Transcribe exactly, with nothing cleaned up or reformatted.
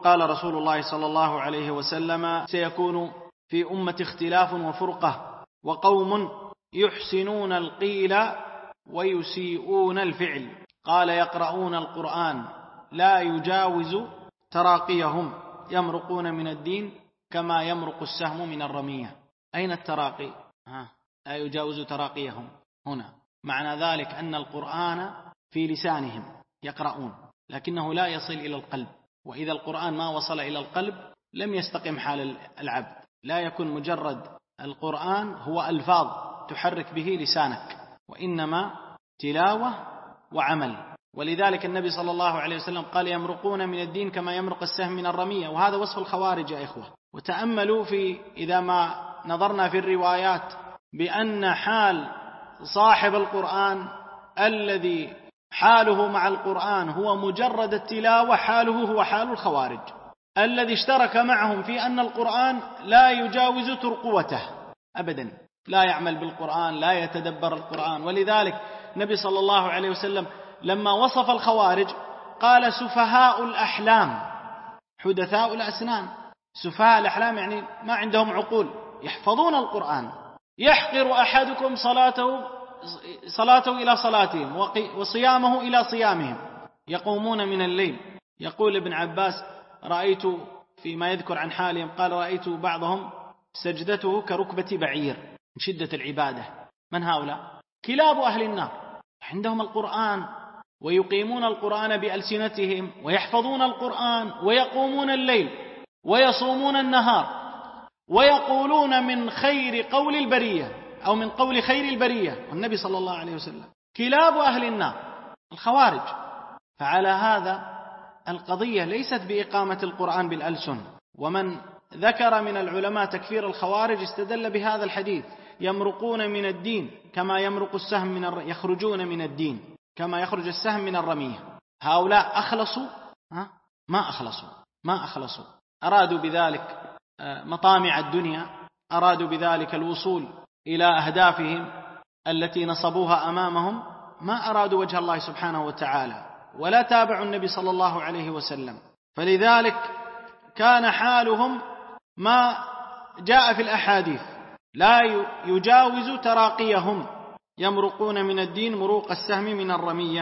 قال رسول الله صلى الله عليه وسلم: سيكون في أمة اختلاف وفرقة، وقوم يحسنون القيل ويسيئون الفعل. قال: يقرؤون القرآن لا يجاوز تراقيهم، يمرقون من الدين كما يمرق السهم من الرمية. أين التراقي؟ ها، لا يجاوز تراقيهم هنا، معنى ذلك أن القرآن في لسانهم يقرؤون، لكنه لا يصل إلى القلب، وإذا القرآن ما وصل إلى القلب لم يستقم حال العبد. لا يكون مجرد القرآن هو ألفاظ تحرك به لسانك، وإنما تلاوة وعمل. ولذلك النبي صلى الله عليه وسلم قال: يمرقون من الدين كما يمرق السهم من الرمية. وهذا وصف الخوارج يا إخوة. وتأملوا في إذا ما نظرنا في الروايات بأن حال صاحب القرآن الذي حاله مع القرآن هو مجرد التلاوة، حاله هو حال الخوارج الذي اشترك معهم في أن القرآن لا يجاوز ترقوته أبدا، لا يعمل بالقرآن، لا يتدبر القرآن. ولذلك النبي صلى الله عليه وسلم لما وصف الخوارج قال: سفهاء الأحلام حدثاء الأسنان. سفهاء الأحلام يعني ما عندهم عقول، يحفظون القرآن. يحقر أحدكم صلاته صلاته إلى صلاتهم وصيامه إلى صيامهم، يقومون من الليل. يقول ابن عباس: رأيت فيما يذكر عن حالهم، قال: رأيت بعضهم سجدته كركبة بعير من شدة العبادة. من هؤلاء؟ كلاب أهل النار. عندهم القرآن ويقيمون القرآن بألسنتهم ويحفظون القرآن ويقومون الليل ويصومون النهار ويقولون من خير قول البرية أو من قول خير البرية، والنبي صلى الله عليه وسلم. كلاب أهل النار الخوارج. فعلى هذا القضية ليست بإقامة القرآن بالألسن. ومن ذكر من العلماء تكفير الخوارج استدل بهذا الحديث: يمرقون من الدين كما يمرق السهم من الر... يخرجون من الدين كما يخرج السهم من الرمية. هؤلاء أخلصوا؟ ها؟ ما أخلصوا ما أخلصوا أرادوا بذلك مطامع الدنيا، أرادوا بذلك الوصول إلى أهدافهم التي نصبوها أمامهم، ما أرادوا وجه الله سبحانه وتعالى ولا تابعوا النبي صلى الله عليه وسلم. فلذلك كان حالهم ما جاء في الأحاديث: لا يجاوز تراقيهم، يمرقون من الدين مروق السهم من الرمية.